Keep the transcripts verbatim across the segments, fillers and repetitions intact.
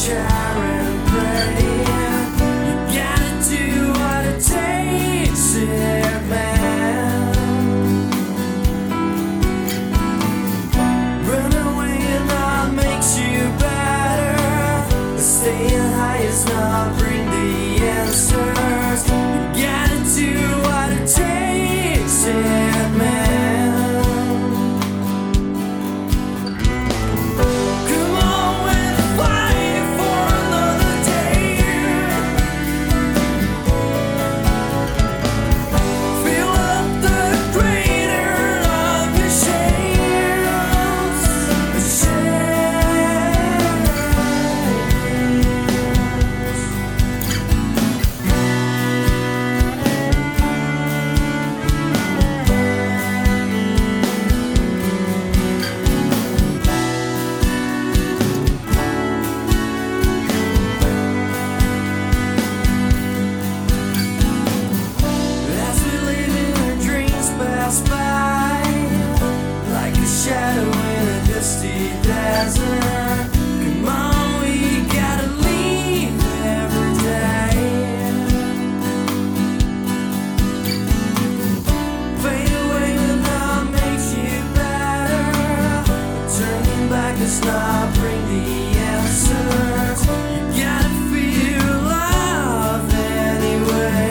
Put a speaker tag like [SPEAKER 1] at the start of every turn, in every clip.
[SPEAKER 1] chair and pray. You gotta do what it takes, yeah, man. Running away and not makes you better. Staying high is not bring the answers. You gotta do what it takes, yeah, man. Shadow in a dusty desert. Come on, we gotta leave every day. Fade away when that makes you better. Turning back does not bring the answers. You gotta feel love anyway.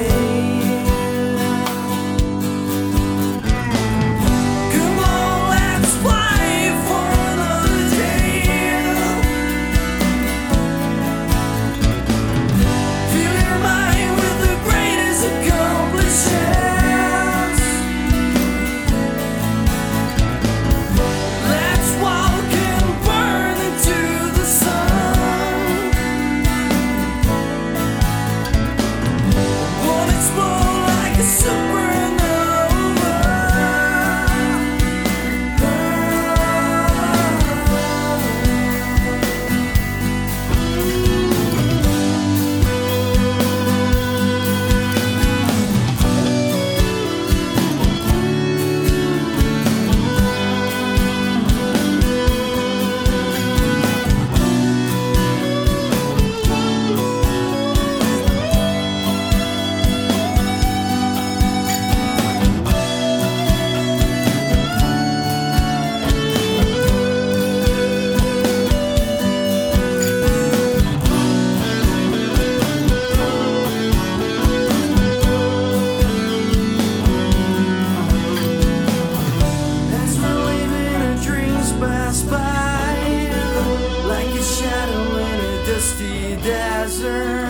[SPEAKER 1] Shadow in a dusty desert.